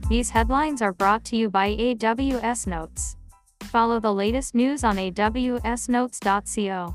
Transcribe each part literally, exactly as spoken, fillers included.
These headlines are brought to you by A W S Notes. Follow the latest news on A W S notes dot co.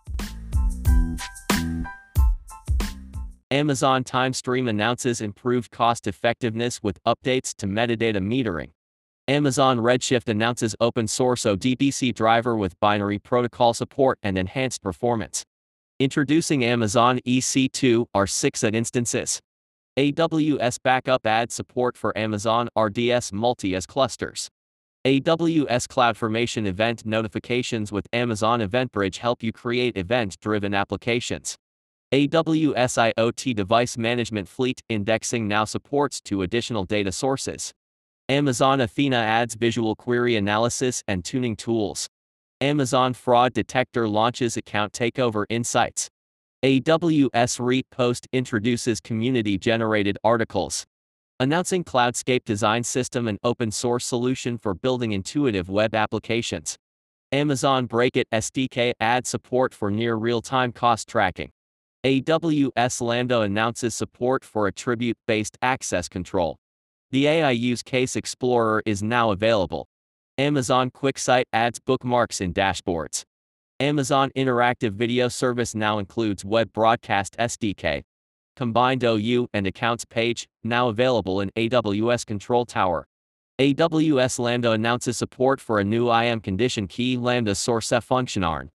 Amazon TimeStream announces improved cost-effectiveness with updates to metadata metering. Amazon Redshift announces open-source O D B C driver with binary protocol support and enhanced performance. Introducing Amazon E C two R six at instances. A W S Backup adds support for Amazon R D S multi-as clusters. A W S CloudFormation event notifications with Amazon EventBridge help you create event-driven applications. A W S IoT Device Management Fleet Indexing now supports two additional data sources. Amazon Athena adds visual query analysis and tuning tools. Amazon Fraud Detector launches Account Takeover Insights. A W S Repost introduces community-generated articles. Announcing Cloudscape Design System, an open-source solution for building intuitive web applications. Amazon Breakit S D K adds support for near-real-time cost tracking. A W S Lambda announces support for attribute-based access control. The A I Use Case Explorer is now available. Amazon QuickSight adds bookmarks in dashboards. Amazon Interactive Video Service now includes Web Broadcast S D K. Combined O U and Accounts page, now available in A W S Control Tower. A W S Lambda announces support for a new I A M condition key Lambda source F function A R N.